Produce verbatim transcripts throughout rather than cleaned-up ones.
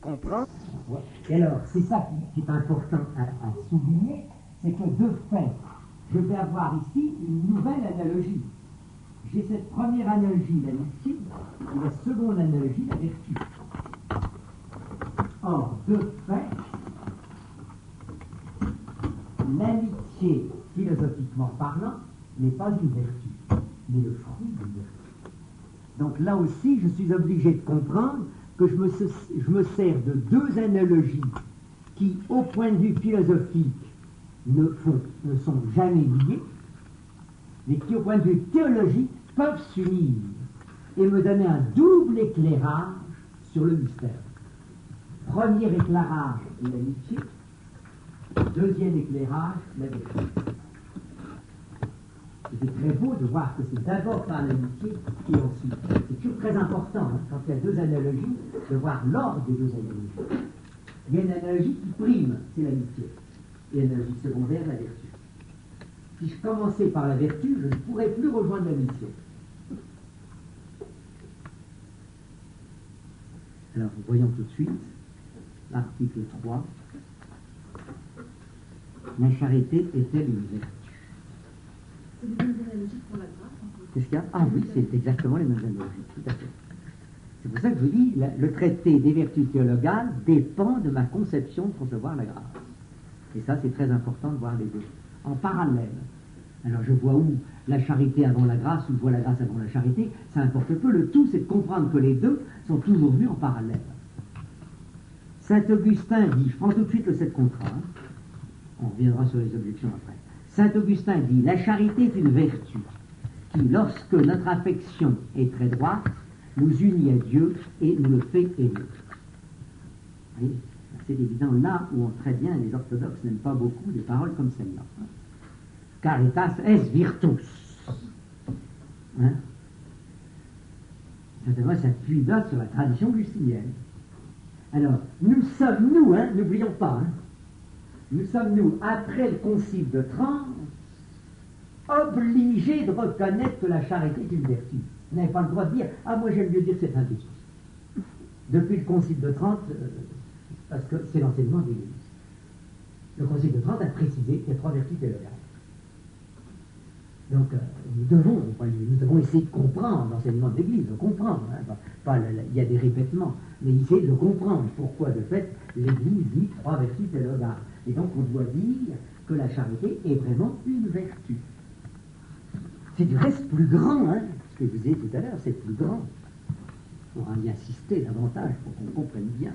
comprendre. Et alors, c'est ça qui, qui est important à, à souligner, c'est que de fait, je vais avoir ici une nouvelle analogie. J'ai cette première analogie, l'amitié, et la seconde analogie, la vertu. Or, de fait, l'amitié, philosophiquement parlant, n'est pas une vertu, mais le fruit d'une vertu. Donc là aussi, je suis obligé de comprendre que je me, je me sers de deux analogies qui, au point de vue philosophique, ne, font, ne sont jamais liées, mais qui, au point de vue théologique, peuvent s'unir et me donner un double éclairage sur le mystère. Premier éclairage, l'amitié. Deuxième éclairage, la vertu. C'est très beau de voir que c'est d'abord par l'amitié et ensuite. C'est toujours très important, hein, quand il y a deux analogies, de voir l'ordre des deux analogies. Il y a une analogie qui prime, c'est l'amitié. Et une analogie secondaire, la vertu. Si je commençais par la vertu, je ne pourrais plus rejoindre l'amitié. Alors, voyons tout de suite l'article trois. La charité est-elle une vertu? C'est les mêmes analogies pour la grâce. Qu'est-ce qu'il y a? Ah oui, c'est exactement les mêmes analogies, tout à fait. C'est pour ça que je vous dis, la, le traité des vertus théologales dépend de ma conception de concevoir la grâce. Et ça, c'est très important de voir les deux, en parallèle. Alors je vois où la charité avant la grâce, ou je vois la grâce avant la charité, ça importe peu. Le tout, c'est de comprendre que les deux sont toujours vus en parallèle. Saint Augustin dit, je prends tout de suite le sept contre un, on reviendra sur les objections après. Saint Augustin dit, la charité est une vertu qui, lorsque notre affection est très droite, nous unit à Dieu et nous le fait aimer. Vous voyez, c'est évident là où on très bien, les orthodoxes n'aiment pas beaucoup des paroles comme celle-là. Caritas est virtus. Hein? Ça s'appuie là sur la tradition augustinienne. Alors, nous sommes, nous, hein, n'oublions pas, hein, nous sommes, nous, après le Concile de Trente, obligés de reconnaître que la charité est une vertu. Vous n'avez pas le droit de dire « Ah, moi j'aime mieux dire que c'est un vice ». Depuis le Concile de Trente, euh, parce que c'est l'enseignement de l'Église. Le Concile de Trente a précisé qu'il y a trois vertus théologales. Donc, euh, nous devons, nous devons essayer de comprendre l'enseignement de l'Église, de comprendre. Hein, pas, pas le, le, il y a des répétements, mais essayer de comprendre pourquoi, de fait, l'Église dit trois vertus théologales. Et donc, on doit dire que la charité est vraiment une vertu. C'est du reste plus grand, hein, ce que je vous disais tout à l'heure, c'est plus grand. On va y insister davantage pour qu'on comprenne bien.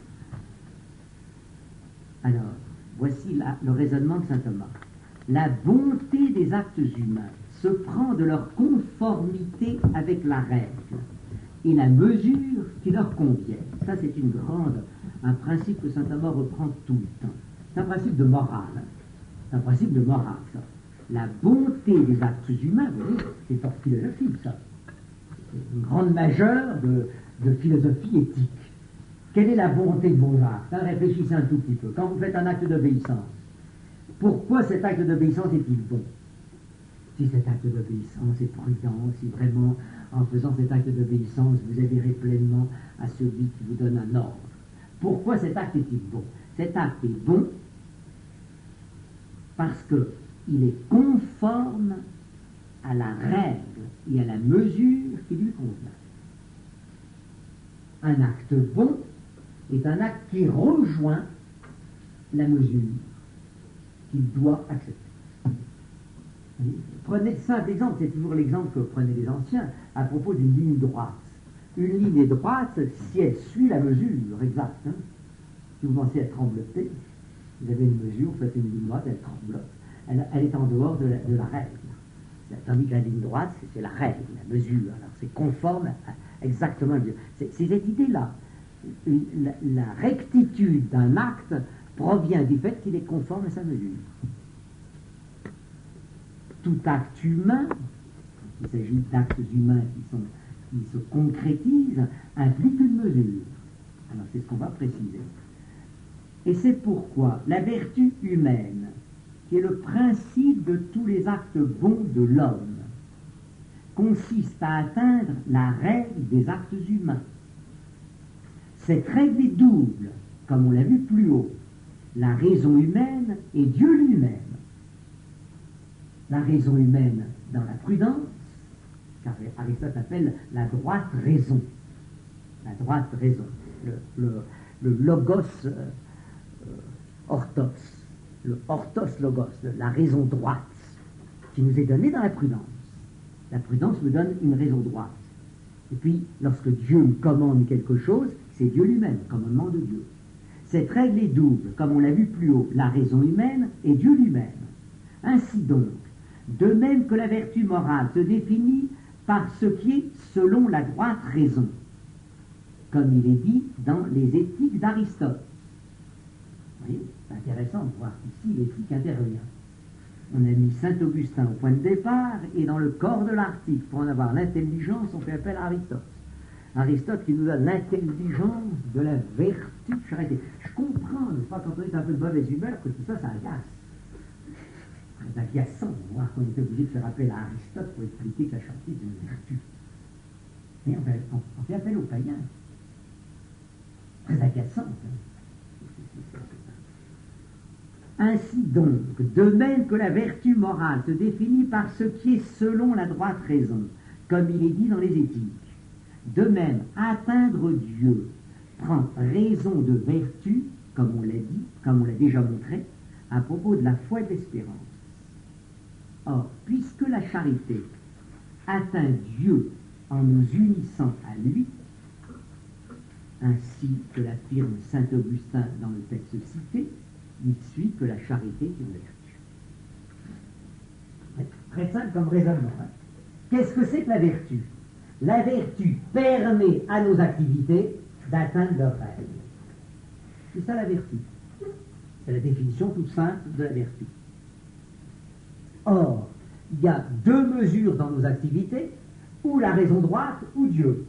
Alors, voici la, le raisonnement de saint Thomas. La bonté des actes humains se prend de leur conformité avec la règle et la mesure qui leur convient. Ça, c'est une grande, un principe que saint Thomas reprend tout le temps. C'est un principe de morale. C'est un principe de morale, ça. La bonté des actes humains, vous voyez, c'est fort philosophique, ça. C'est une grande majeure de, de philosophie éthique. Quelle est la bonté de vos actes? Hein, réfléchissez un tout petit peu. Quand vous faites un acte d'obéissance, pourquoi cet acte d'obéissance est-il bon? Si cet acte d'obéissance est prudent, si vraiment, en faisant cet acte d'obéissance, vous adhérez pleinement à celui qui vous donne un ordre. Pourquoi cet acte est-il bon? Cet acte est bon parce qu'il est conforme à la règle et à la mesure qui lui convient. Un acte bon est un acte qui rejoint la mesure qu'il doit accepter. Prenez le simple exemple, c'est toujours l'exemple que prenaient les anciens à propos d'une ligne droite. Une ligne est droite si elle suit la mesure exacte. Hein. Si vous pensez à trembloter, vous avez une mesure, vous faites une ligne droite, elle tremblote. Elle, elle est en dehors de la, de la règle. Tandis que la ligne droite, c'est, c'est la règle, la mesure. Alors c'est conforme à, exactement. C'est, c'est cette idée-là. La, la rectitude d'un acte provient du fait qu'il est conforme à sa mesure. Tout acte humain, il s'agit d'actes humains qui, sont, qui se concrétisent, implique une mesure. Alors c'est ce qu'on va préciser. Et c'est pourquoi la vertu humaine, qui est le principe de tous les actes bons de l'homme, consiste à atteindre la règle des actes humains. Cette règle est double, comme on l'a vu plus haut. La raison humaine et Dieu lui-même. La raison humaine dans la prudence, car Aristote appelle la droite raison. La droite raison. Le, le, le logos euh, orthos. Le orthos logos, la raison droite, qui nous est donnée dans la prudence. La prudence me donne une raison droite. Et puis, lorsque Dieu me commande quelque chose, c'est Dieu lui-même, commandement de Dieu. Cette règle est double, comme on l'a vu plus haut, la raison humaine et Dieu lui-même. Ainsi donc, de même que la vertu morale se définit par ce qui est selon la droite raison, comme il est dit dans les éthiques d'Aristote. Vous voyez, c'est intéressant de voir ici l'éthique intervient. On a mis Saint-Augustin au point de départ, et dans le corps de l'article, pour en avoir l'intelligence, on fait appel à Aristote. Aristote qui nous donne l'intelligence de la vertu. Je, je comprends, n'est-ce pas, quand on est un peu de mauvaise humeur, que tout ça, ça agace. C'est agaçant de voir qu'on est obligé de faire appel à Aristote pour expliquer que la charité est une vertu. Mais on fait, on, on fait appel aux païens. Très agaçant. Hein. Ainsi donc, de même que la vertu morale se définit par ce qui est selon la droite raison, comme il est dit dans les éthiques, de même, atteindre Dieu prend raison de vertu, comme on l'a dit, comme on l'a déjà montré, à propos de la foi et de l'espérance. Or, puisque la charité atteint Dieu en nous unissant à lui, ainsi que l'affirme saint Augustin dans le texte cité, il suit que la charité est une vertu. Très simple comme raisonnement. Hein. Qu'est-ce que c'est que la vertu? La vertu permet à nos activités d'atteindre leurs règles. C'est ça la vertu. C'est la définition toute simple de la vertu. Or, il y a deux mesures dans nos activités, ou la raison droite ou Dieu.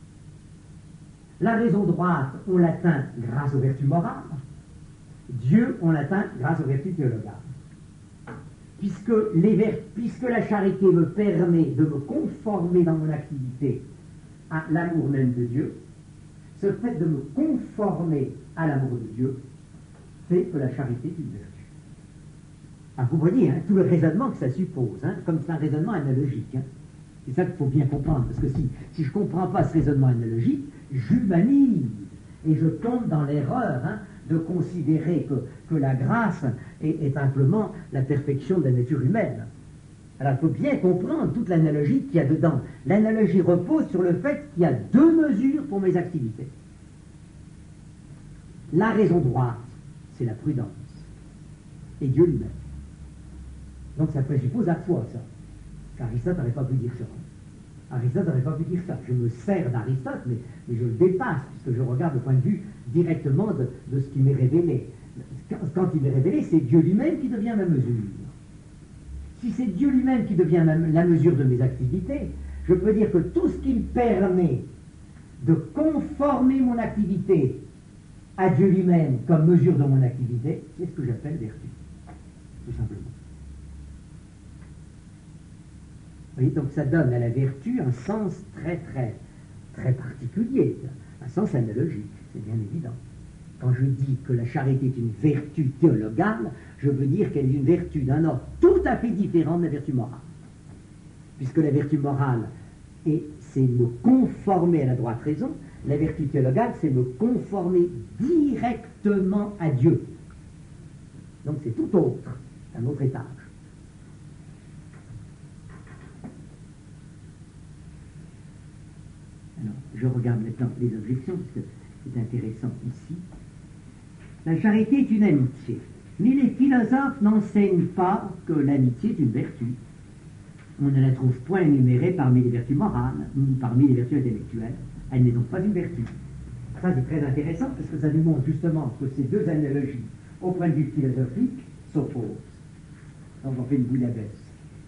La raison droite, on l'atteint grâce aux vertus morales. Dieu, on l'atteint grâce aux vertus théologales. Puisque, les ver... Puisque la charité me permet de me conformer dans mon activité à l'amour même de Dieu, ce fait de me conformer à l'amour de Dieu fait que la charité est une vertu. Ah, vous voyez hein, tout le raisonnement que ça suppose, hein, comme c'est un raisonnement analogique. Hein. C'est ça qu'il faut bien comprendre, parce que si, si je ne comprends pas ce raisonnement analogique, j'humanise et je tombe dans l'erreur hein, de considérer que, que la grâce est, est simplement la perfection de la nature humaine. Alors il faut bien comprendre toute l'analogie qu'il y a dedans. L'analogie repose sur le fait qu'il y a deux mesures pour mes activités. La raison droite, c'est la prudence, et Dieu lui-même. Donc ça présuppose la foi, ça. Aristote n'aurait pas pu dire ça. Aristote n'aurait pas pu dire ça. Je me sers d'Aristote, mais, mais je le dépasse, puisque je regarde le point de vue directement de, de ce qui m'est révélé. Quand, quand il m'est révélé, c'est Dieu lui-même qui devient ma mesure. Si c'est Dieu lui-même qui devient ma, la mesure de mes activités, je peux dire que tout ce qui me permet de conformer mon activité à Dieu lui-même comme mesure de mon activité, c'est ce que j'appelle vertu. Tout simplement. Vous voyez, donc ça donne à la vertu un sens très très très particulier, un sens analogique, c'est bien évident. Quand je dis que la charité est une vertu théologale, je veux dire qu'elle est une vertu d'un ordre tout à fait différent de la vertu morale. Puisque la vertu morale, et c'est me conformer à la droite raison, la vertu théologale, c'est me conformer directement à Dieu. Donc c'est tout autre, un autre étage. Alors, je regarde maintenant les objections, parce que c'est intéressant ici. La charité est une amitié, mais les philosophes n'enseignent pas que l'amitié est une vertu. On ne la trouve point énumérée parmi les vertus morales, ni parmi les vertus intellectuelles. Elle n'est donc pas une vertu. Ça, c'est très intéressant, parce que ça nous montre justement que ces deux analogies, au point de vue philosophique, s'opposent. Donc on fait une bouillabaisse.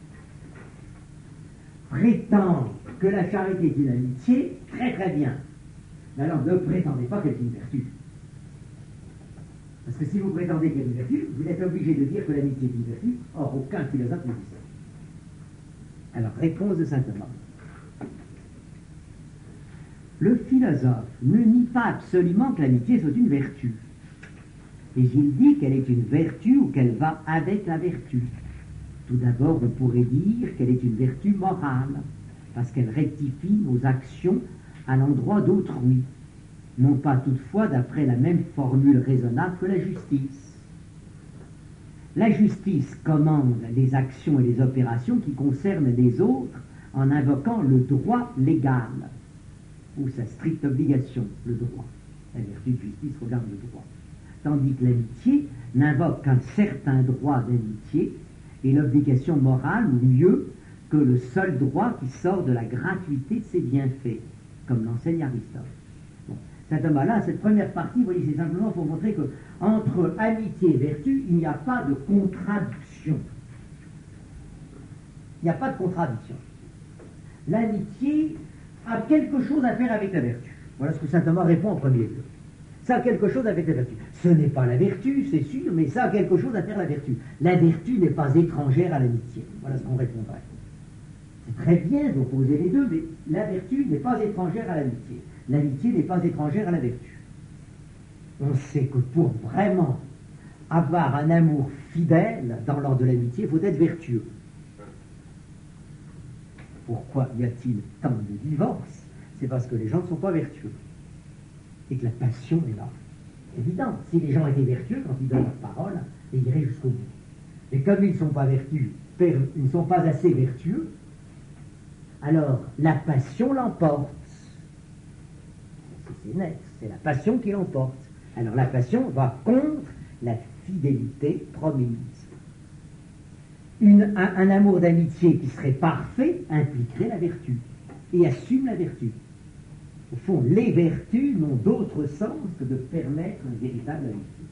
Prétendre que la charité est une amitié, très très bien. Mais alors ne prétendez pas qu'elle est une vertu. Parce que si vous prétendez qu'elle est une vertu, vous êtes obligé de dire que l'amitié est une vertu. Or, aucun philosophe ne dit ça. Alors, réponse de saint Thomas. Le philosophe ne nie pas absolument que l'amitié soit une vertu. Mais il dit qu'elle est une vertu ou qu'elle va avec la vertu. Tout d'abord, on pourrait dire qu'elle est une vertu morale, parce qu'elle rectifie nos actions à l'endroit d'autrui, non pas toutefois d'après la même formule raisonnable que la justice. La justice commande les actions et les opérations qui concernent les autres en invoquant le droit légal, ou sa stricte obligation, le droit. La vertu de justice regarde le droit. Tandis que l'amitié n'invoque qu'un certain droit d'amitié et l'obligation morale, ou mieux, que le seul droit qui sort de la gratuité de ses bienfaits, comme l'enseigne Aristote. Bon. Saint Thomas, là, cette première partie, vous voyez, c'est simplement pour montrer que entre amitié et vertu, il n'y a pas de contradiction. Il n'y a pas de contradiction. L'amitié a quelque chose à faire avec la vertu. Voilà ce que saint Thomas répond en premier lieu. Ça a quelque chose avec la vertu. Ce n'est pas la vertu, c'est sûr, mais ça a quelque chose à faire la vertu. La vertu n'est pas étrangère à l'amitié. Voilà ce qu'on répondrait. C'est très bien d'opposer les deux, mais la vertu n'est pas étrangère à l'amitié. L'amitié n'est pas étrangère à la vertu. On sait que pour vraiment avoir un amour fidèle dans l'ordre de l'amitié, il faut être vertueux. Pourquoi y a-t-il tant de divorces? C'est parce que les gens ne sont pas vertueux. Et que la passion est là. Évident, si les gens étaient vertueux, quand ils donnent leur parole, ils iraient jusqu'au bout. Et comme ils ne sont pas vertueux, ils ne sont pas assez vertueux, alors la passion l'emporte. C'est net, c'est la passion qui l'emporte. Alors la passion va contre la fidélité promise. Une, un, un amour d'amitié qui serait parfait impliquerait la vertu et assume la vertu. Au fond, les vertus n'ont d'autre sens que de permettre une véritable amitié.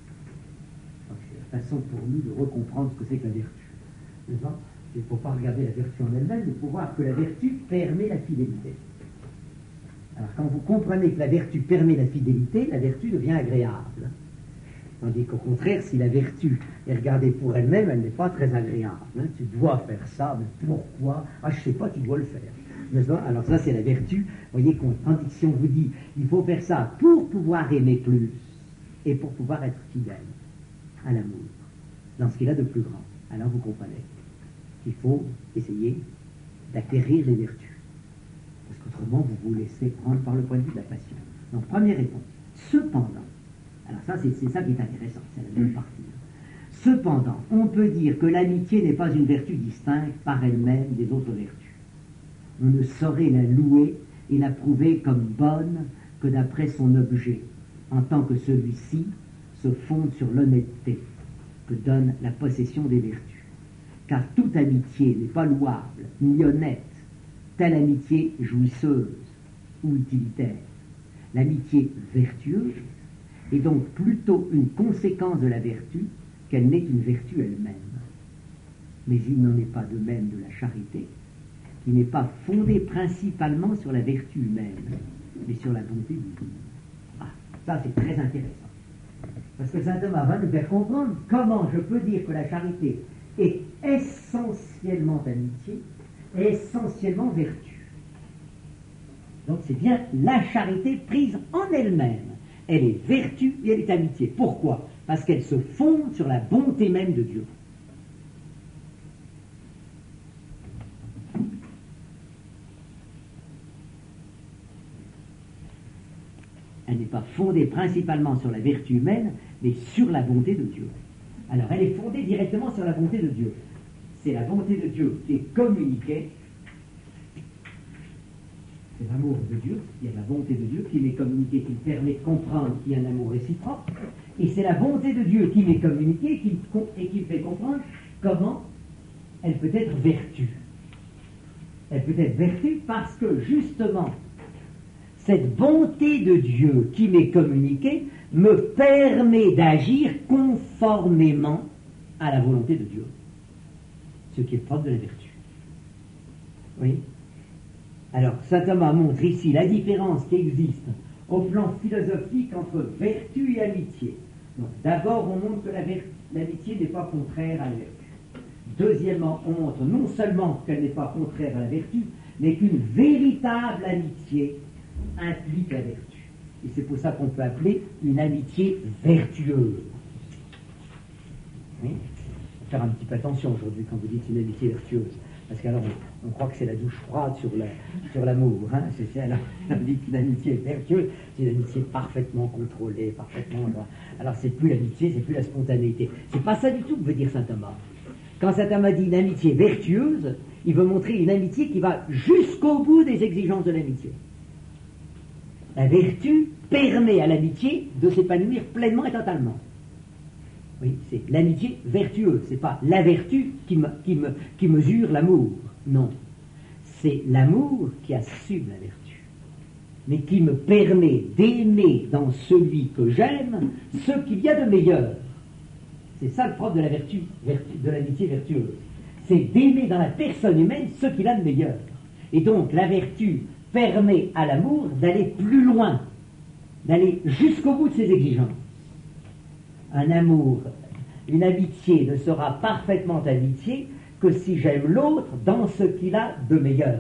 C'est la façon pour nous de recomprendre ce que c'est que la vertu. Il ne faut pas regarder la vertu en elle-même, mais il faut voir que la vertu permet la fidélité. Alors quand vous comprenez que la vertu permet la fidélité, la vertu devient agréable. Tandis qu'au contraire, si la vertu est regardée pour elle-même, elle n'est pas très agréable. Hein. Tu dois faire ça, mais pourquoi? Ah, je ne sais pas, tu dois le faire. Alors ça, c'est la vertu. Vous voyez, tandis que si on vous dit, il faut faire ça pour pouvoir aimer plus et pour pouvoir être fidèle à l'amour, dans ce qu'il a de plus grand, alors vous comprenez qu'il faut essayer d'acquérir les vertus. Parce qu'autrement, vous vous laissez prendre par le point de vue de la passion. Donc, première réponse. Cependant, alors ça, c'est, c'est ça qui est intéressant, c'est la même partie. Cependant, on peut dire que l'amitié n'est pas une vertu distincte par elle-même des autres vertus. On ne saurait la louer et la prouver comme bonne que d'après son objet, en tant que celui-ci se fonde sur l'honnêteté que donne la possession des vertus. Car toute amitié n'est pas louable, ni honnête, telle amitié jouisseuse ou utilitaire. L'amitié vertueuse est donc plutôt une conséquence de la vertu qu'elle n'est une vertu elle-même. Mais il n'en est pas de même de la charité, qui n'est pas fondée principalement sur la vertu humaine, mais sur la bonté divine. Ah, ça c'est très intéressant. Parce que saint Thomas va nous faire comprendre comment je peux dire que la charité est essentiellement amitié, et essentiellement vertu. Donc c'est bien la charité prise en elle-même. Elle est vertu et elle est amitié. Pourquoi? Parce qu'elle se fonde sur la bonté même de Dieu. Elle n'est pas fondée principalement sur la vertu humaine, mais sur la bonté de Dieu. Alors elle est fondée directement sur la bonté de Dieu. C'est la bonté de Dieu qui est communiquée. C'est l'amour de Dieu, il y a la bonté de Dieu qui m'est communiquée, qui me permet de comprendre qu'il y a un amour réciproque. Et c'est la bonté de Dieu qui m'est communiquée qui, et qui me fait comprendre comment elle peut être vertu. Elle peut être vertu parce que justement, cette bonté de Dieu qui m'est communiquée me permet d'agir conformément à la volonté de Dieu. Ce qui est propre de la vertu. Oui. Alors, saint Thomas montre ici la différence qui existe au plan philosophique entre vertu et amitié. Donc, d'abord, on montre que la ver- l'amitié n'est pas contraire à la vertu. Deuxièmement, on montre non seulement qu'elle n'est pas contraire à la vertu, mais qu'une véritable amitié implique la vertu. Et c'est pour ça qu'on peut appeler une amitié vertueuse. Oui. Faut faire un petit peu attention aujourd'hui quand vous dites une amitié vertueuse. Parce qu'alors on, on croit que c'est la douche froide sur, la, sur l'amour. Hein. C'est, c'est, alors, on dit qu'une amitié vertueuse, c'est une amitié parfaitement contrôlée, parfaitement. Alors, alors c'est plus l'amitié, c'est plus la spontanéité. C'est pas ça du tout que veut dire saint Thomas. Quand saint Thomas dit une amitié vertueuse, il veut montrer une amitié qui va jusqu'au bout des exigences de l'amitié. La vertu permet à l'amitié de s'épanouir pleinement et totalement. Oui, c'est l'amitié vertueuse, c'est pas la vertu qui, me, qui, me, qui mesure l'amour, non. C'est l'amour qui assume la vertu, mais qui me permet d'aimer dans celui que j'aime ce qu'il y a de meilleur. C'est ça le propre de la vertu, vertu de l'amitié vertueuse. C'est d'aimer dans la personne humaine ce qu'il a de meilleur. Et donc la vertu permet à l'amour d'aller plus loin, d'aller jusqu'au bout de ses exigences. Un amour, une amitié ne sera parfaitement amitié que si j'aime l'autre dans ce qu'il a de meilleur.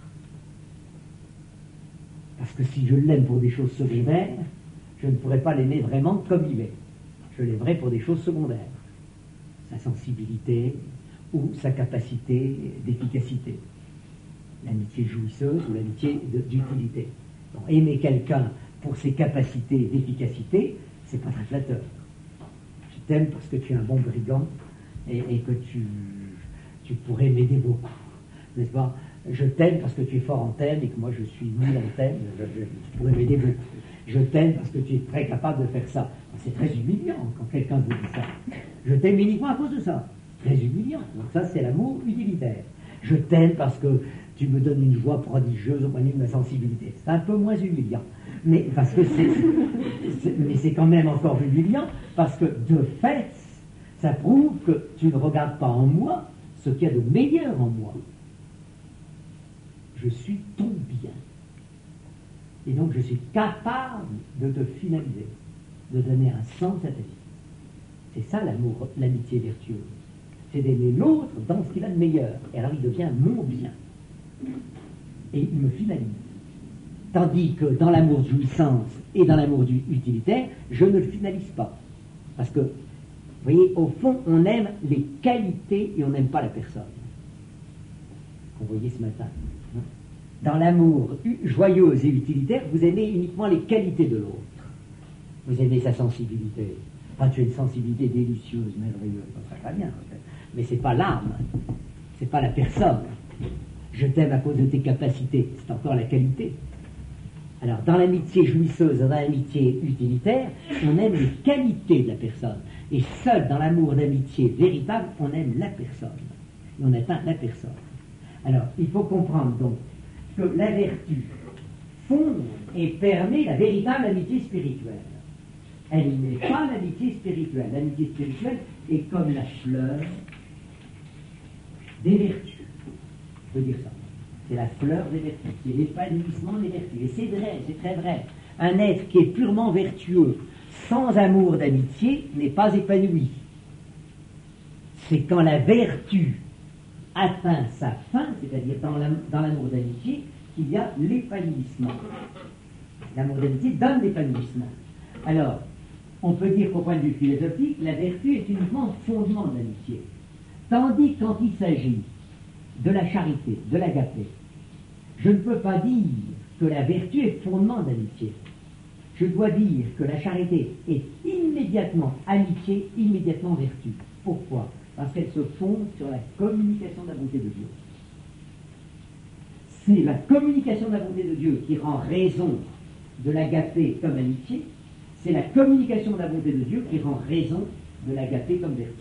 Parce que si je l'aime pour des choses secondaires, je ne pourrai pas l'aimer vraiment comme il est. Je l'aimerai pour des choses secondaires. Sa sensibilité ou sa capacité d'efficacité. L'amitié jouisseuse ou l'amitié de, d'utilité. Donc, aimer quelqu'un pour ses capacités d'efficacité, c'est pas très flatteur. Je t'aime parce que tu es un bon brigand et, et que tu, tu pourrais m'aider beaucoup, n'est-ce pas? Je t'aime parce que tu es fort en thème et que moi je suis nul en thème, je, je, tu pourrais m'aider beaucoup. Je t'aime parce que tu es très capable de faire ça. C'est très humiliant quand quelqu'un vous dit ça. Je t'aime uniquement à cause de ça. Très humiliant. Donc ça, c'est l'amour utilitaire. Je t'aime parce que tu me donnes une joie prodigieuse au point de vue de ma sensibilité. C'est un peu moins humiliant. Mais parce que c'est, c'est, mais c'est quand même encore humiliant parce que de fait, ça prouve que tu ne regardes pas en moi ce qu'il y a de meilleur en moi. Je suis ton bien. Et donc je suis capable de te finaliser, de donner un sens à ta vie. C'est ça l'amour, l'amitié vertueuse. C'est d'aimer l'autre dans ce qu'il a de meilleur. Et alors il devient mon bien. Et il me finalise. Tandis que dans l'amour de jouissance et dans l'amour du utilitaire, je ne le finalise pas. Parce que, vous voyez, au fond, on aime les qualités et on n'aime pas la personne. Qu'on voyait ce matin. Dans l'amour joyeux et utilitaire, vous aimez uniquement les qualités de l'autre. Vous aimez sa sensibilité. Enfin, tu as une sensibilité délicieuse, merveilleuse, ça va bien. Mais c'est pas l'âme, c'est pas la personne. Je t'aime à cause de tes capacités, c'est encore la qualité. Alors, dans l'amitié jouisseuse, dans l'amitié utilitaire, on aime les qualités de la personne. Et seul dans l'amour d'amitié véritable, on aime la personne. Et on atteint la personne. Alors, il faut comprendre donc que la vertu fonde et permet la véritable amitié spirituelle. Elle n'est pas l'amitié spirituelle. L'amitié spirituelle est comme la fleur des vertus. Je peux dire ça. C'est la fleur des vertus. C'est l'épanouissement des vertus. Et c'est vrai, c'est très vrai. Un être qui est purement vertueux, sans amour d'amitié, n'est pas épanoui. C'est quand la vertu atteint sa fin, c'est-à-dire dans, la, dans l'amour d'amitié, qu'il y a l'épanouissement. L'amour d'amitié donne l'épanouissement. Alors, on peut dire qu'au point de vue philosophique, la vertu est uniquement le fondement de l'amitié. Tandis que quand il s'agit de la charité, de l'agapé, je ne peux pas dire que la vertu est fondement d'amitié. Je dois dire que la charité est immédiatement amitié, immédiatement vertu. Pourquoi? Parce qu'elle se fonde sur la communication de la bonté de Dieu. C'est la communication de la bonté de Dieu qui rend raison de l'agapé comme amitié. C'est la communication de la bonté de Dieu qui rend raison de l'agapé comme vertu.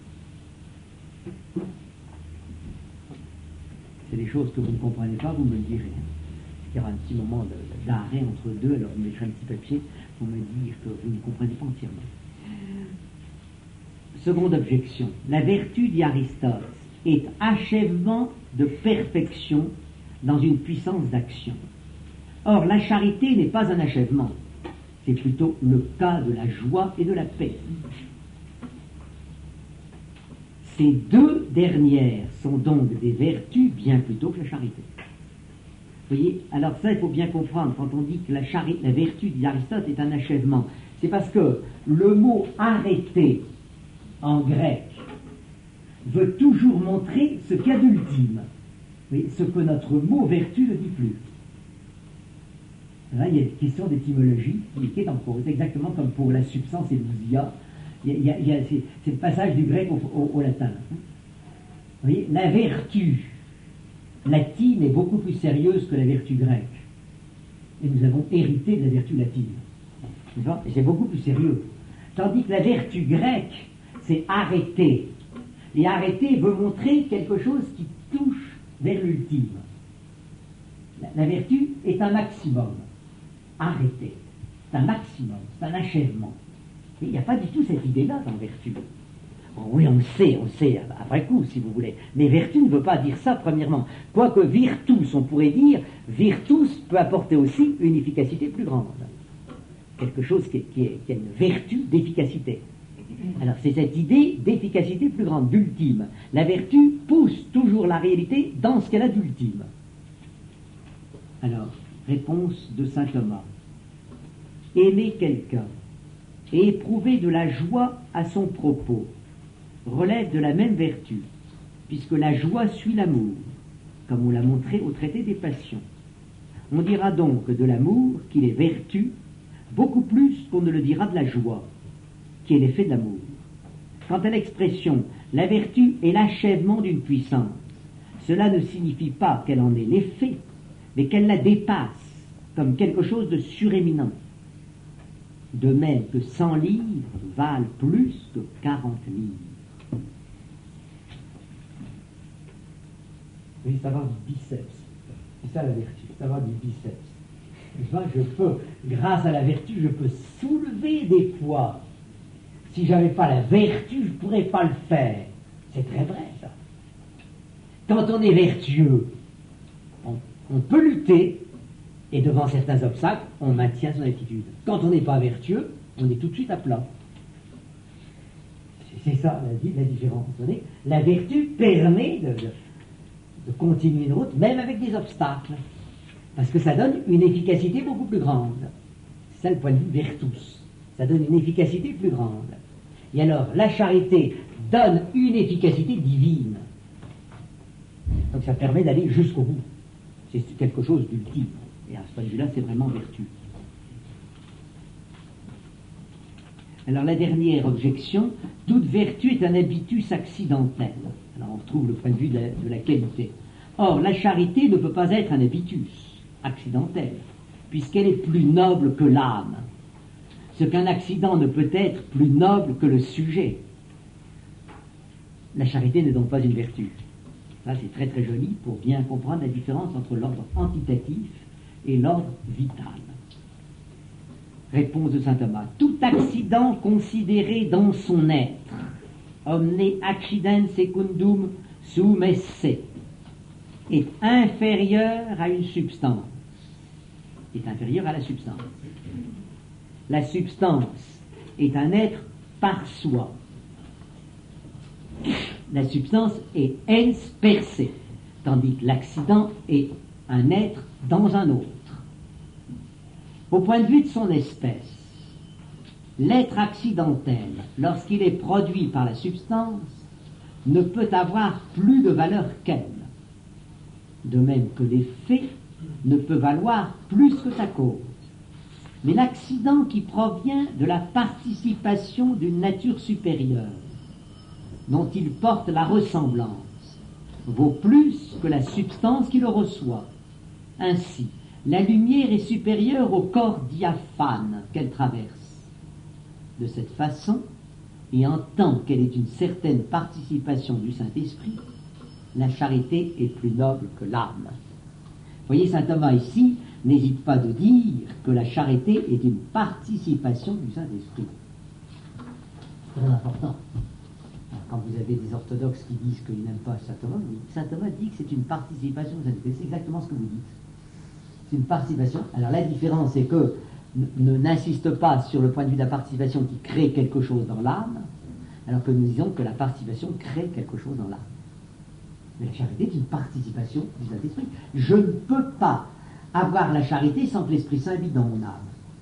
C'est des choses que vous ne comprenez pas, vous me le direz. Il y aura un petit moment de, d'arrêt entre deux, alors vous mettrez un petit papier pour me dire que vous ne comprenez pas entièrement. Seconde objection. La vertu, dit Aristote, est achèvement de perfection dans une puissance d'action. Or, la charité n'est pas un achèvement. C'est plutôt le cas de la joie et de la paix. Ces deux dernières sont donc des vertus bien plutôt que la charité. voyez, alors ça, il faut bien comprendre, quand on dit que la, chari- la vertu d'Aristote est un achèvement, c'est parce que le mot arrêter en grec veut toujours montrer ce qu'il y a d'ultime, ce que notre mot vertu ne dit plus. Là, il y a une question d'étymologie qui est en cours. C'est exactement comme pour la substance et l'ousia. Il y a, il y a, il y a, c'est, c'est le passage du grec au, au, au latin. Vous voyez, la vertu latine est beaucoup plus sérieuse que la vertu grecque. Et nous avons hérité de la vertu latine. Et c'est beaucoup plus sérieux. Tandis que la vertu grecque, c'est arrêter. Et arrêter veut montrer quelque chose qui touche vers l'ultime. La, la vertu est un maximum. Arrêter. C'est un maximum, c'est un achèvement. Il n'y a pas du tout cette idée-là dans vertu. Bon, oui, on le sait, on le sait, après coup, si vous voulez. Mais vertu ne veut pas dire ça, premièrement. Quoique virtus, on pourrait dire, virtus peut apporter aussi une efficacité plus grande. Quelque chose qui, est, qui, est, qui a une vertu d'efficacité. Alors, c'est cette idée d'efficacité plus grande, d'ultime. La vertu pousse toujours la réalité dans ce qu'elle a d'ultime. Alors, réponse de saint Thomas. Aimer quelqu'un et éprouver de la joie à son propos relève de la même vertu, puisque la joie suit l'amour, comme on l'a montré au traité des passions. On dira donc de l'amour qu'il est vertu, beaucoup plus qu'on ne le dira de la joie, qui est l'effet de l'amour. Quant à l'expression « la vertu est l'achèvement d'une puissance », cela ne signifie pas qu'elle en est l'effet, mais qu'elle la dépasse comme quelque chose de suréminent. De même que cent livres valent plus que quarante livres. Oui, c'est avoir du biceps. C'est ça la vertu, c'est avoir du biceps. Enfin, je peux, grâce à la vertu, je peux soulever des poids. Si je n'avais pas la vertu, je ne pourrais pas le faire. C'est très vrai, ça. Quand on est vertueux, on, on peut lutter, et devant certains obstacles, on maintient son attitude. Quand on n'est pas vertueux, on est tout de suite à plat. C'est ça la, la différence. Vous voyez, la vertu permet de, de, de continuer une route, même avec des obstacles. Parce que ça donne une efficacité beaucoup plus grande. C'est ça le point de vue vertus. Ça donne une efficacité plus grande. Et alors, la charité donne une efficacité divine. Donc ça permet d'aller jusqu'au bout. C'est quelque chose d'ultime. Et à ce point de vue-là, c'est vraiment vertu. Alors la dernière objection, toute vertu est un habitus accidentel. Alors on retrouve le point de vue de la, de la qualité. Or, la charité ne peut pas être un habitus accidentel, puisqu'elle est plus noble que l'âme. Ce qu'un accident ne peut être plus noble que le sujet. La charité n'est donc pas une vertu. Ça, c'est très très joli pour bien comprendre la différence entre l'ordre antitatif et l'ordre vital. Réponse de saint Thomas. Tout accident considéré dans son être, omne accident secundum sum esse, est inférieur à une substance. Est inférieur à la substance. La substance est un être par soi. La substance est ens per se, tandis que l'accident est un être dans un autre. Au point de vue de son espèce, l'être accidentel, lorsqu'il est produit par la substance, ne peut avoir plus de valeur qu'elle. De même que l'effet ne peut valoir plus que sa cause. Mais l'accident qui provient de la participation d'une nature supérieure, dont il porte la ressemblance, vaut plus que la substance qui le reçoit. Ainsi, la lumière est supérieure au corps diaphane qu'elle traverse. De cette façon, et en tant qu'elle est une certaine participation du Saint-Esprit, la charité est plus noble que l'âme. Voyez, saint Thomas ici n'hésite pas de dire que la charité est une participation du Saint-Esprit. C'est très important. Quand vous avez des orthodoxes qui disent qu'ils n'aiment pas saint Thomas, saint Thomas dit que c'est une participation du Saint-Esprit. C'est exactement ce que vous dites. C'est une participation. Alors la différence, c'est que ne n'insiste pas sur le point de vue de la participation qui crée quelque chose dans l'âme, alors que nous disons que la participation crée quelque chose dans l'âme. Mais la charité est une participation du Saint-Esprit. Je ne peux pas avoir la charité sans que l'Esprit Saint habite dans mon âme.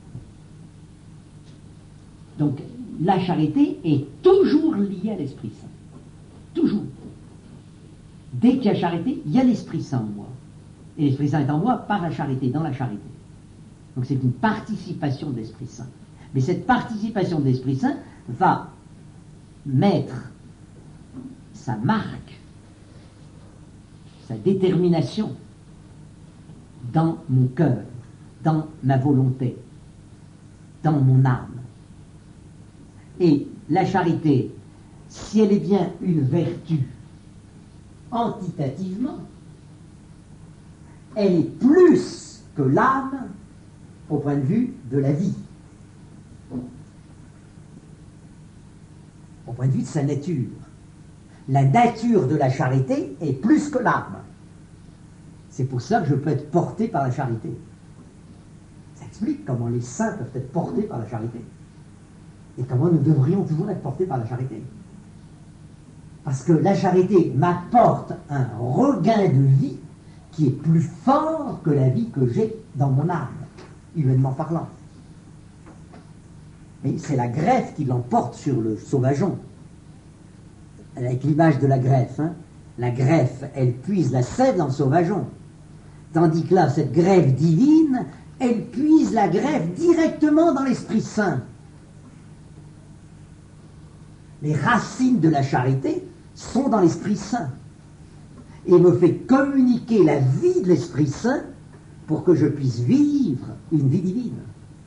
Donc, la charité est toujours liée à l'Esprit Saint. Toujours. Dès qu'il y a charité, il y a l'Esprit Saint en moi. Et l'Esprit Saint est en moi par la charité, dans la charité. Donc c'est une participation de l'Esprit Saint. Mais cette participation de l'Esprit Saint va mettre sa marque, sa détermination dans mon cœur, dans ma volonté, dans mon âme. Et la charité, si elle est bien une vertu antitativement, elle est plus que l'âme au point de vue de la vie, au point de vue de sa nature. La nature de la charité est plus que l'âme. C'est pour ça que je peux être porté par la charité. Ça explique comment les saints peuvent être portés par la charité. Et comment nous devrions toujours être portés par la charité. Parce que la charité m'apporte un regain de vie qui est plus fort que la vie que j'ai dans mon âme, humainement parlant. Mais c'est la greffe qui l'emporte sur le sauvageon. Avec l'image de la greffe, hein. La greffe, elle puise la sève dans le sauvageon. Tandis que là, cette greffe divine, elle puise la greffe directement dans l'Esprit Saint. Les racines de la charité sont dans l'Esprit Saint. Et me fait communiquer la vie de l'Esprit Saint pour que je puisse vivre une vie divine.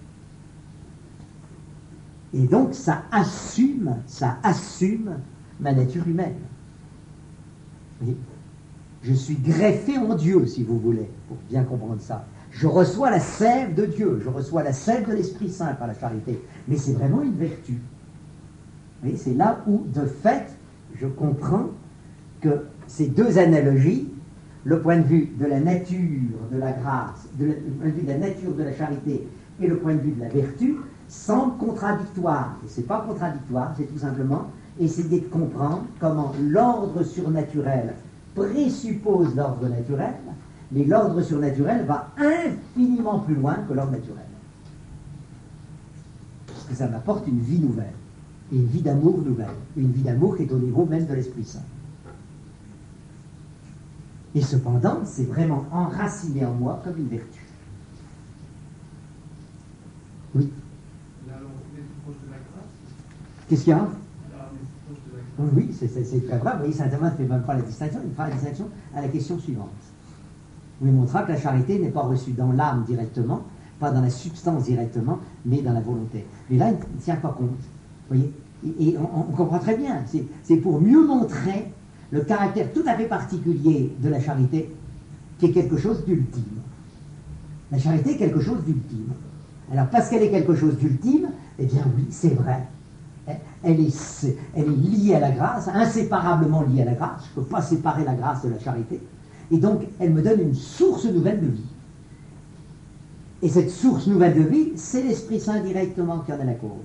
Et donc ça assume, ça assume ma nature humaine. Oui. Je suis greffé en Dieu, si vous voulez, pour bien comprendre ça. Je reçois la sève de Dieu, je reçois la sève de l'Esprit Saint par la charité. Mais c'est vraiment une vertu. Oui, c'est là où, de fait, je comprends que ces deux analogies, le point de vue de la nature de la grâce, de la, le point de vue de la nature de la charité et le point de vue de la vertu, semblent contradictoires. Et ce n'est pas contradictoire, c'est tout simplement essayer de comprendre comment l'ordre surnaturel présuppose l'ordre naturel, mais l'ordre surnaturel va infiniment plus loin que l'ordre naturel. Parce que ça m'apporte une vie nouvelle, et une vie d'amour nouvelle, une vie d'amour qui est au niveau même de l'Esprit Saint. Et cependant, c'est vraiment enraciné en moi comme une vertu. Oui. Là, on est plus proche de la grâce. Qu'est-ce qu'il y a ? Là, on est plus proche de la grâce. Oui, c'est, c'est, c'est très vrai. Vous voyez, Saint Thomas ne fait même pas la distinction, il fera la distinction à la question suivante. Il lui montrera que la charité n'est pas reçue dans l'âme directement, pas dans la substance directement, mais dans la volonté. Mais là, il ne tient pas compte. Vous voyez ? Et, et on, on comprend très bien. C'est, c'est pour mieux montrer le caractère tout à fait particulier de la charité, qui est quelque chose d'ultime. La charité est quelque chose d'ultime. Alors, parce qu'elle est quelque chose d'ultime, eh bien oui, c'est vrai. Elle est, elle est liée à la grâce, inséparablement liée à la grâce. Je ne peux pas séparer la grâce de la charité. Et donc, elle me donne une source nouvelle de vie. Et cette source nouvelle de vie, c'est l'Esprit Saint directement qui en est la cause.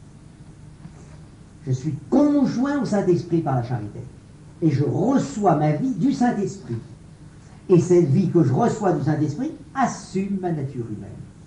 Je suis conjoint au Saint-Esprit par la charité. Et je reçois ma vie du Saint-Esprit. Et cette vie que je reçois du Saint-Esprit assume ma nature humaine.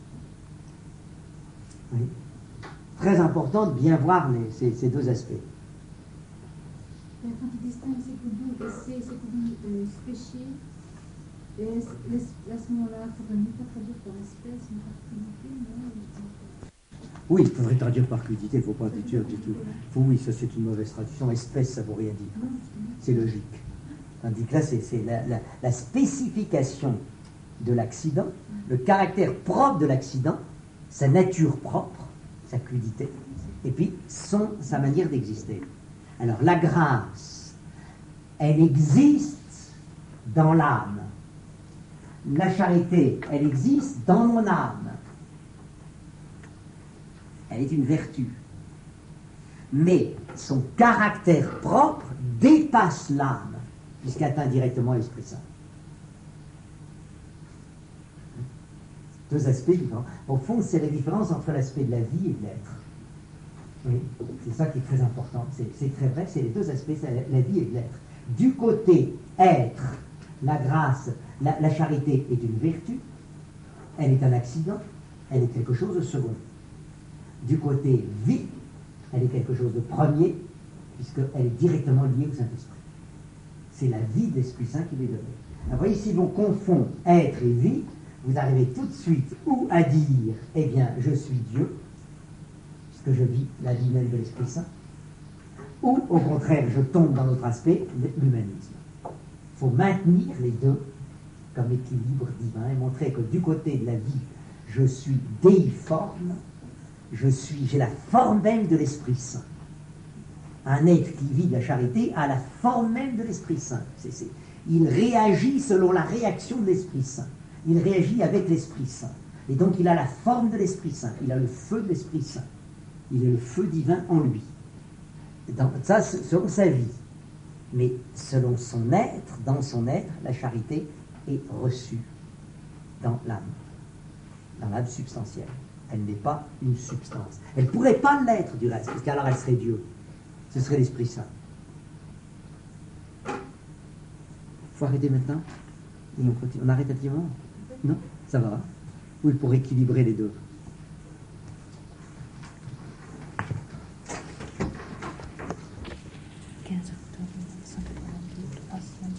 Oui. Très important de bien voir les, ces, ces deux aspects. Quand il distingue ces coups et ces coups de péché, et à ce moment-là, il ne faudrait même pas traduire par espèce, mais par crudité, non? Oui, il faudrait traduire par crudité, il ne faut pas traduire du tout. Faut, oui, ça c'est une mauvaise traduction. Espèce, ça ne vaut rien dire. C'est logique. Tandis que là, c'est, c'est la, la, la spécification de l'accident, le caractère propre de l'accident, sa nature propre, sa crudité, et puis son, sa manière d'exister. Alors la grâce, elle existe dans l'âme. La charité, elle existe dans mon âme. Elle est une vertu. Mais son caractère propre dépasse l'âme, puisqu'elle atteint directement l'Esprit Saint. Deux aspects différents. Au fond, c'est la différence entre l'aspect de la vie et de l'être. Oui, c'est ça qui est très important. C'est, c'est très vrai, c'est les deux aspects, c'est la, la vie et de l'être. Du côté être, la grâce, la, la charité est une vertu. elle est un accident, elle est quelque chose de second. Du côté vie, elle est quelque chose de premier, puisqu'elle est directement liée au Saint-Esprit. C'est la vie de l'Esprit Saint qui lui est donnée. Alors, voyez, si l'on confond être et vie, vous arrivez tout de suite ou à dire, eh bien, je suis Dieu, puisque je vis la vie même de l'Esprit Saint, ou au contraire, je tombe dans l'autre aspect, l'humanisme. Il faut maintenir les deux comme équilibre divin et montrer que du côté de la vie, je suis déiforme, je suis, j'ai la forme même de l'Esprit Saint. Un être qui vit de la charité a la forme même de l'Esprit Saint. C'est, c'est, il réagit selon la réaction de l'Esprit Saint. Il réagit avec l'Esprit Saint. Et donc il a la forme de l'Esprit Saint. Il a le feu de l'Esprit Saint. Il a le feu divin en lui. Dans, ça, selon sa vie. Mais selon son être, dans son être, la charité est reçue dans l'âme. Dans l'âme substantielle. Elle n'est pas une substance. Elle ne pourrait pas l'être du reste, parce qu'alors elle serait Dieu. Ce serait l'Esprit Saint. Il faut arrêter maintenant. Et on, continue. On arrête un petit moment. Non? Ça va? Oui, pour équilibrer les deux. quinze octobre mille neuf cent quatre-vingt-deux, troisième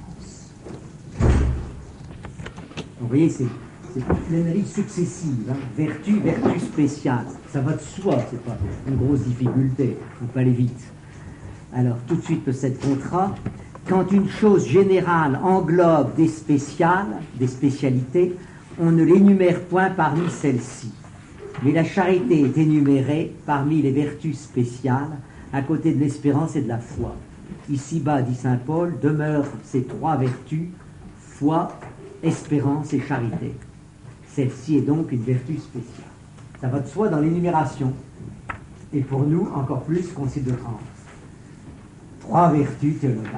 conférence. Vous voyez, c'est, c'est l'analyse successive. Hein. Vertu, vertu spéciale. Ça va de soi, c'est pas une grosse difficulté. Il ne faut pas aller vite. Alors, tout de suite, le sept contrat. Quand une chose générale englobe des spéciales, des spécialités, on ne l'énumère point parmi celles-ci. Mais la charité est énumérée parmi les vertus spéciales, à côté de l'espérance et de la foi. Ici-bas, dit saint Paul, demeurent ces trois vertus, foi, espérance et charité. Celle-ci est donc une vertu spéciale. Ça va de soi dans l'énumération. Et pour nous, encore plus, Concile de Trente. Trois vertus théologales.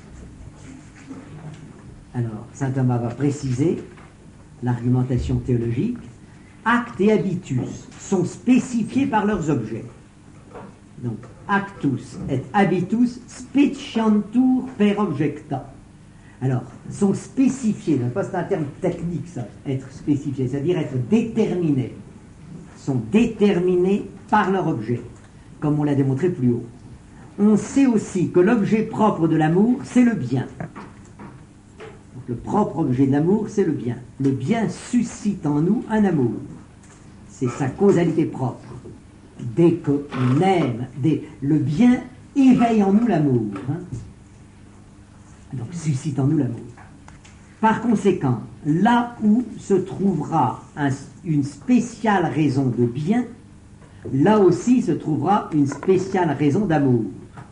Alors, saint Thomas va préciser l'argumentation théologique. Acte et habitus sont spécifiés par leurs objets. Donc, actus et habitus speciantur per objecta. Alors, sont spécifiés, non pas c'est un terme technique ça, être spécifié, c'est-à-dire être déterminés. Sont déterminés par leur objet, comme on l'a démontré plus haut. On sait aussi que l'objet propre de l'amour, c'est le bien. Donc, le propre objet de l'amour, c'est le bien. Le bien suscite en nous un amour. C'est sa causalité propre. Dès qu'on aime, dès, le bien éveille en nous l'amour. Hein. Donc, suscite en nous l'amour. Par conséquent, là où se trouvera un, une spéciale raison de bien, là aussi se trouvera une spéciale raison d'amour.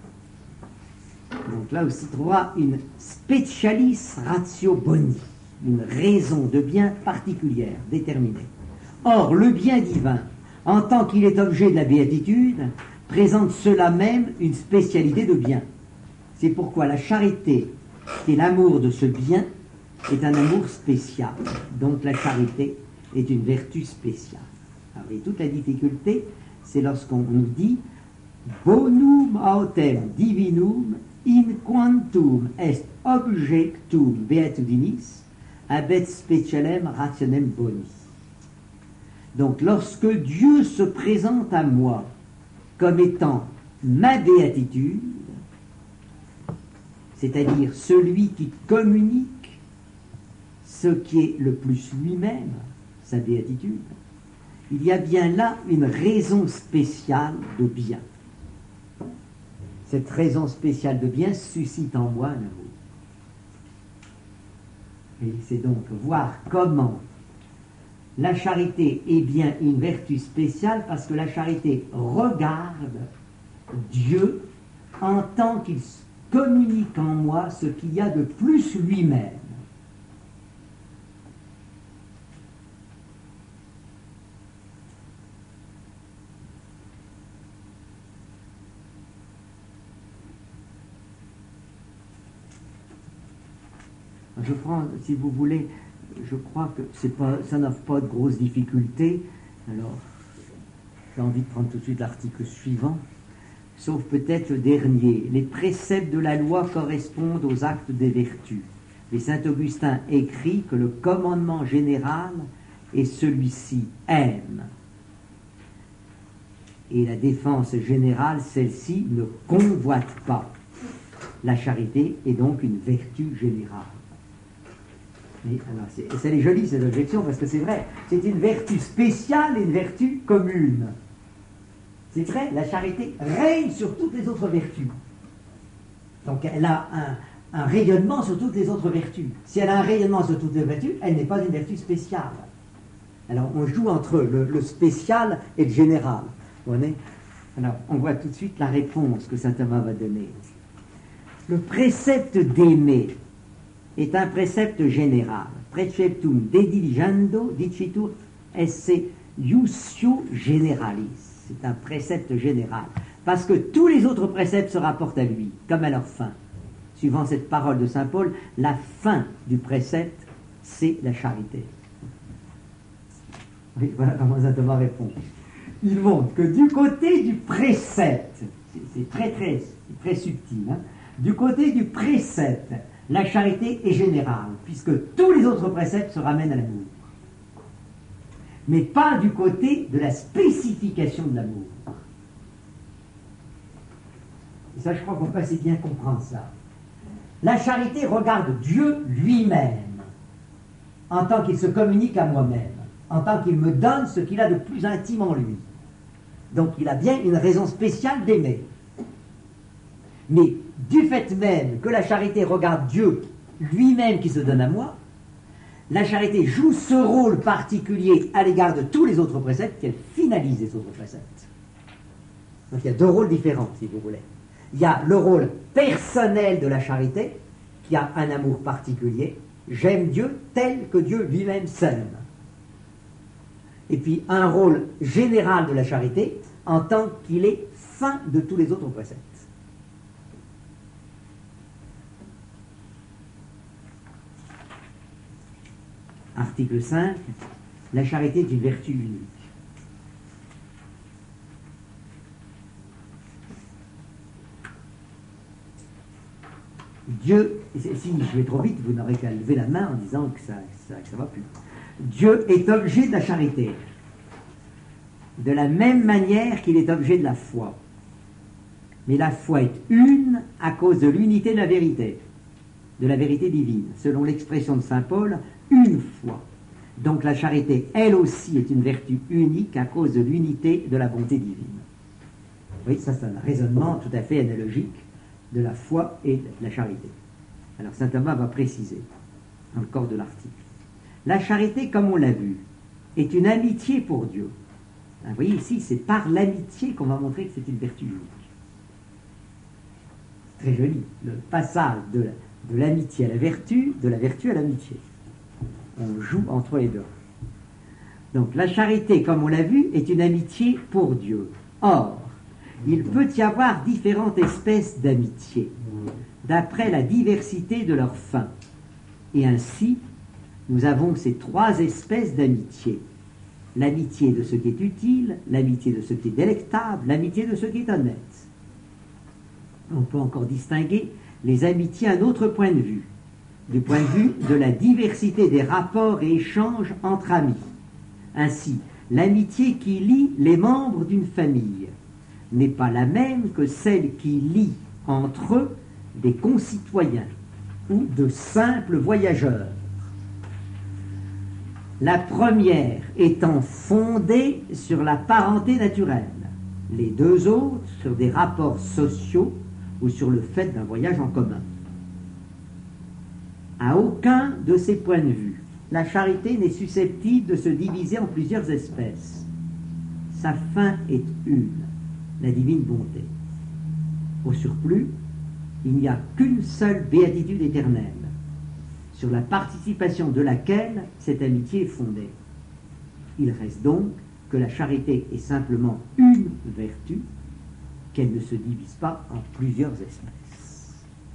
Donc là aussi se trouvera une specialis ratio boni, une raison de bien particulière, déterminée. Or, le bien divin, en tant qu'il est objet de la béatitude, présente cela même une spécialité de bien. C'est pourquoi la charité, qui est l'amour de ce bien, est un amour spécial. Donc la charité est une vertu spéciale. Alors, et toute la difficulté, c'est lorsqu'on nous dit bonum autem divinum in quantum est objectum beatudinis abet specialem rationem boni. Donc lorsque Dieu se présente à moi comme étant ma béatitude, c'est-à-dire celui qui communique ce qui est le plus lui-même, sa béatitude, il y a bien là une raison spéciale de bien. Cette raison spéciale de bien suscite en moi un amour. Et c'est donc voir comment la charité est bien une vertu spéciale, parce que la charité regarde Dieu en tant qu'il communique en moi ce qu'il y a de plus lui-même. Je prends, si vous voulez, je crois que c'est pas, ça n'a pas de grosses difficultés. Alors, j'ai envie de prendre tout de suite l'article suivant, sauf peut-être le dernier. Les préceptes de la loi correspondent aux actes des vertus. Et saint Augustin écrit que le commandement général et celui-ci aime. Et la défense générale, celle-ci ne convoite pas. La charité est donc une vertu générale. Mais alors, c'est, c'est joli cette objection parce que c'est vrai, c'est une vertu spéciale et une vertu commune. C'est vrai, la charité règne sur toutes les autres vertus. Donc elle a un, un rayonnement sur toutes les autres vertus. Si elle a un rayonnement sur toutes les vertus, elle n'est pas une vertu spéciale. Alors on joue entre le, le spécial et le général. Vous voyez ? Alors on voit tout de suite la réponse que saint Thomas va donner. Le précepte d'aimer est un précepte général. Preceptum dediligendo dicitur esse iusio generalis. C'est un précepte général. Parce que tous les autres préceptes se rapportent à lui, comme à leur fin. Suivant cette parole de saint Paul, la fin du précepte, c'est la charité. Oui, voilà comment saint Thomas répond. Il montre que du côté du précepte, c'est, c'est très très, très subtil, hein, du côté du précepte, la charité est générale, puisque tous les autres préceptes se ramènent à l'amour. Mais pas du côté de la spécification de l'amour. Et ça, je crois qu'on peut assez bien comprendre ça. La charité regarde Dieu lui-même, en tant qu'il se communique à moi-même, en tant qu'il me donne ce qu'il a de plus intime en lui. Donc il a bien une raison spéciale d'aimer. Mais du fait même que la charité regarde Dieu lui-même qui se donne à moi, la charité joue ce rôle particulier à l'égard de tous les autres préceptes qu'elle finalise les autres préceptes. Donc il y a deux rôles différents, si vous voulez. Il y a le rôle personnel de la charité, qui a un amour particulier. J'aime Dieu tel que Dieu lui-même s'aime. Et puis un rôle général de la charité, en tant qu'il est fin de tous les autres préceptes. Article cinq, la charité est une vertu unique. Dieu, si je vais trop vite, vous n'aurez qu'à lever la main en disant que ça ça, ça va plus. Dieu est objet de la charité, de la même manière qu'il est objet de la foi. Mais la foi est une à cause de l'unité de la vérité, de la vérité divine. Selon l'expression de saint Paul, une foi. Donc la charité, elle aussi, est une vertu unique à cause de l'unité de la bonté divine. Oui, ça c'est un raisonnement tout à fait analogique de la foi et de la charité. Alors saint Thomas va préciser dans le corps de l'article. La charité, comme on l'a vu, est une amitié pour Dieu. Vous voyez ici, c'est par l'amitié qu'on va montrer que c'est une vertu unique. Très joli, le passage de, la, de l'amitié à la vertu, de la vertu à l'amitié. On joue entre les deux. Donc la charité, comme on l'a vu, est une amitié pour Dieu. Or, il peut y avoir différentes espèces d'amitié, d'après la diversité de leurs fins. Et ainsi, nous avons ces trois espèces d'amitié. L'amitié de ce qui est utile, l'amitié de ce qui est délectable, l'amitié de ce qui est honnête. On peut encore distinguer les amitiés à un autre point de vue, du point de vue de la diversité des rapports et échanges entre amis. Ainsi, l'amitié qui lie les membres d'une famille n'est pas la même que celle qui lie entre eux des concitoyens ou de simples voyageurs. La première étant fondée sur la parenté naturelle, les deux autres sur des rapports sociaux ou sur le fait d'un voyage en commun. À aucun de ces points de vue, la charité n'est susceptible de se diviser en plusieurs espèces. Sa fin est une, la divine bonté. Au surplus, il n'y a qu'une seule béatitude éternelle, sur la participation de laquelle cette amitié est fondée. Il reste donc que la charité est simplement une vertu, qu'elle ne se divise pas en plusieurs espèces.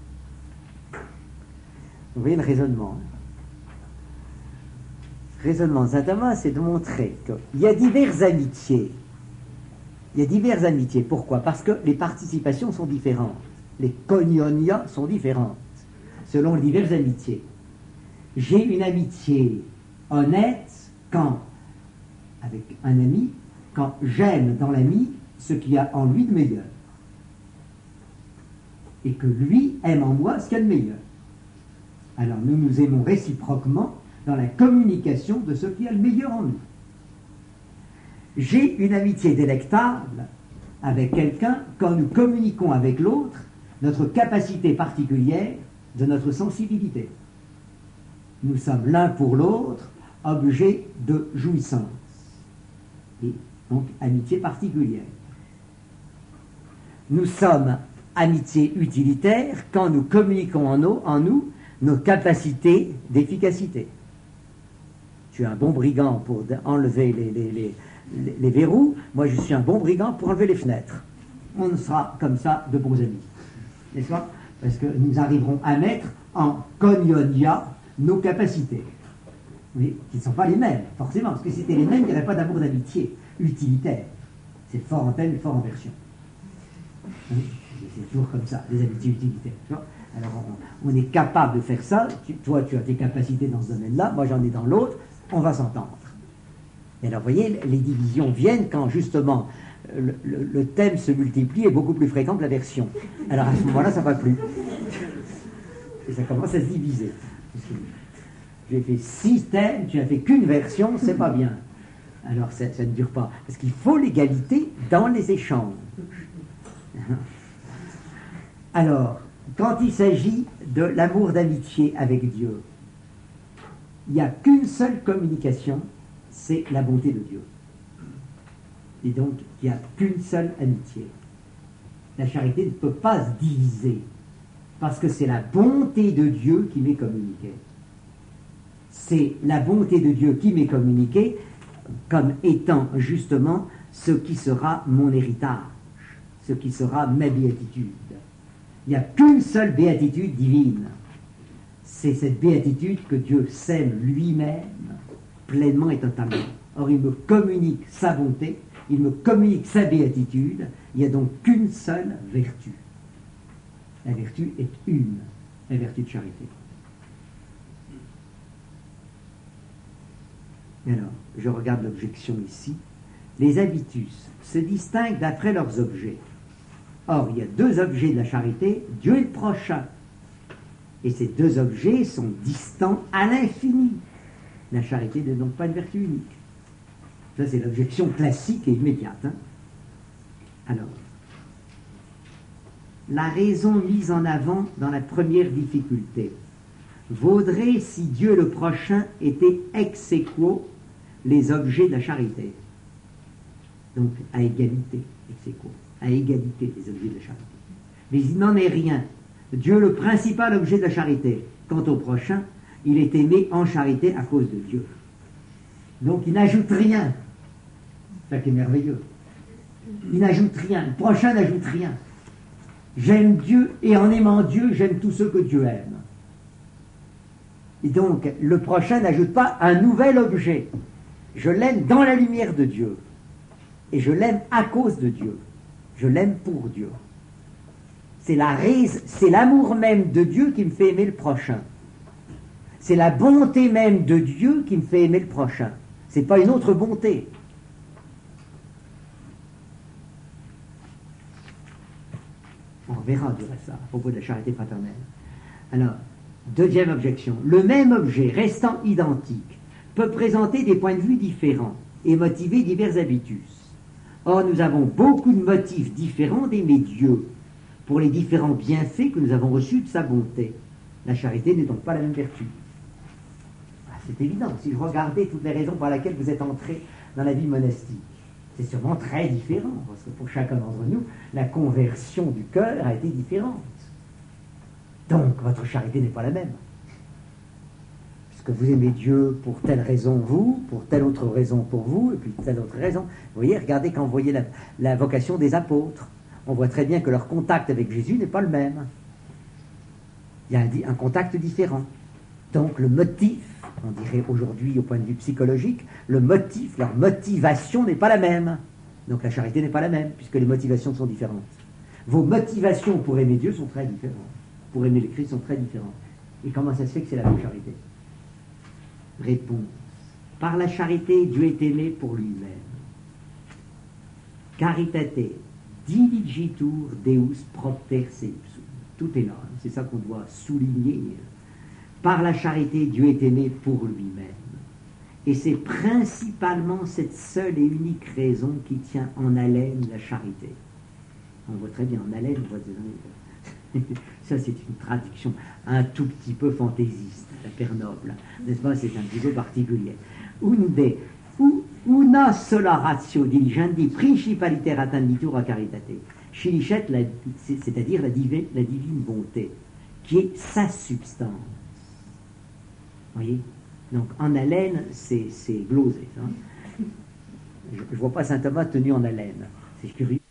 Vous voyez le raisonnement. Le raisonnement de saint Thomas, c'est de montrer qu'il y a diverses amitiés. Il y a diverses amitiés. Pourquoi ? Parce que les participations sont différentes. Les koinonia sont différentes, selon les diverses amitiés. J'ai une amitié honnête quand avec un ami quand j'aime dans l'ami ce qu'il y a en lui de meilleur. Et que lui aime en moi ce qu'il y a de meilleur. Alors nous nous aimons réciproquement dans la communication de ce qu'il y a de meilleur en nous. J'ai une amitié délectable avec quelqu'un quand nous communiquons avec l'autre notre capacité particulière de notre sensibilité. Nous sommes l'un pour l'autre objets de jouissance. Et donc amitié particulière. Nous sommes amitié utilitaire quand nous communiquons en nous, en nous nos capacités d'efficacité. Tu es un bon brigand pour enlever les, les, les, les, les verrous, moi je suis un bon brigand pour enlever les fenêtres. On sera comme ça de bons amis. N'est-ce pas? Parce que nous arriverons à mettre en koinonia nos capacités. Mais qui ne sont pas les mêmes, forcément, parce que si c'était les mêmes, il n'y aurait pas d'amour d'amitié utilitaire. C'est fort en thème et fort en version. C'est toujours comme ça, les amitiés utilitaires. Alors on, on est capable de faire ça. Tu, toi, tu as tes capacités dans ce domaine-là, moi j'en ai dans l'autre, on va s'entendre. Et alors, vous voyez, les divisions viennent quand justement le, le, le thème se multiplie et est beaucoup plus fréquent que la version. Alors à ce moment-là, ça ne va plus. Et ça commence à se diviser. J'ai fait six thèmes, tu n'as fait qu'une version, c'est pas bien. Alors ça, ça ne dure pas. Parce qu'il faut l'égalité dans les échanges. Alors, quand il s'agit de l'amour d'amitié avec Dieu, il n'y a qu'une seule communication, c'est la bonté de Dieu. Et donc, il n'y a qu'une seule amitié. La charité ne peut pas se diviser, parce que c'est la bonté de Dieu qui m'est communiquée. C'est la bonté de Dieu qui m'est communiquée comme étant justement ce qui sera mon héritage, ce qui sera ma béatitude. Il n'y a qu'une seule béatitude divine. C'est cette béatitude que Dieu sème lui-même pleinement et totalement. Or, il me communique sa bonté, il me communique sa béatitude, il n'y a donc qu'une seule vertu. La vertu est une, la vertu de charité. Alors, je regarde l'objection ici. Les habitus se distinguent d'après leurs objets. Or, il y a deux objets de la charité, Dieu et le prochain. Et ces deux objets sont distants à l'infini. La charité n'est donc pas une vertu unique. Ça, c'est l'objection classique et immédiate. Hein. Alors, la raison mise en avant dans la première difficulté vaudrait si Dieu et le prochain étaient ex aequo les objets de la charité. Donc, à égalité, ex aequo, à égalité les objets de la charité. Mais il n'en est rien. Dieu, le principal objet de la charité. Quant au prochain, il est aimé en charité à cause de Dieu. Donc, il n'ajoute rien. C'est ça qui est merveilleux. Il n'ajoute rien. Le prochain n'ajoute rien. J'aime Dieu, et en aimant Dieu, j'aime tous ceux que Dieu aime. Et donc, le prochain n'ajoute pas un nouvel objet. Je l'aime dans la lumière de Dieu. Et je l'aime à cause de Dieu. Je l'aime pour Dieu. C'est la raison, c'est l'amour même de Dieu qui me fait aimer le prochain. C'est la bonté même de Dieu qui me fait aimer le prochain. C'est pas une autre bonté. On verra du reste ça à propos de la charité fraternelle. Alors, deuxième objection. Le même objet restant identique peut présenter des points de vue différents et motiver divers habitus. Or, nous avons beaucoup de motifs différents d'aimer Dieu pour les différents bienfaits que nous avons reçus de sa bonté. La charité n'est donc pas la même vertu. Ah, c'est évident. Si je regardais toutes les raisons par lesquelles vous êtes entrés dans la vie monastique, c'est sûrement très différent, parce que pour chacun d'entre nous, la conversion du cœur a été différente. Donc, votre charité n'est pas la même. Puisque vous aimez Dieu pour telle raison, vous, pour telle autre raison pour vous, et puis telle autre raison. Vous voyez, regardez quand vous voyez la, la vocation des apôtres. On voit très bien que leur contact avec Jésus n'est pas le même. Il y a un, un contact différent. Donc, le motif, on dirait aujourd'hui au point de vue psychologique, le motif, leur motivation n'est pas la même. Donc la charité n'est pas la même, puisque les motivations sont différentes. Vos motivations pour aimer Dieu sont très différentes. Pour aimer le Christ sont très différentes. Et comment ça se fait que c'est la même charité? Réponse. Par la charité, Dieu est aimé pour lui-même. Caritate, divigitur Deus propter se ipsum. Tout est là, hein, c'est ça qu'on doit souligner. Par la charité, Dieu est aimé pour lui-même. Et c'est principalement cette seule et unique raison qui tient en haleine la charité. On voit très bien en haleine, on voit des... Ça, c'est une traduction un tout petit peu fantaisiste, la Père Noble, n'est-ce pas? C'est un petit peu particulier. Unde, una sola ratio diligendi principaliter attenditur a caritate. Chilichet, c'est-à-dire la divine, la divine bonté, qui est sa substance. Vous voyez? Donc, en haleine, c'est glosé. Hein. Je ne vois pas saint Thomas tenu en haleine. C'est curieux.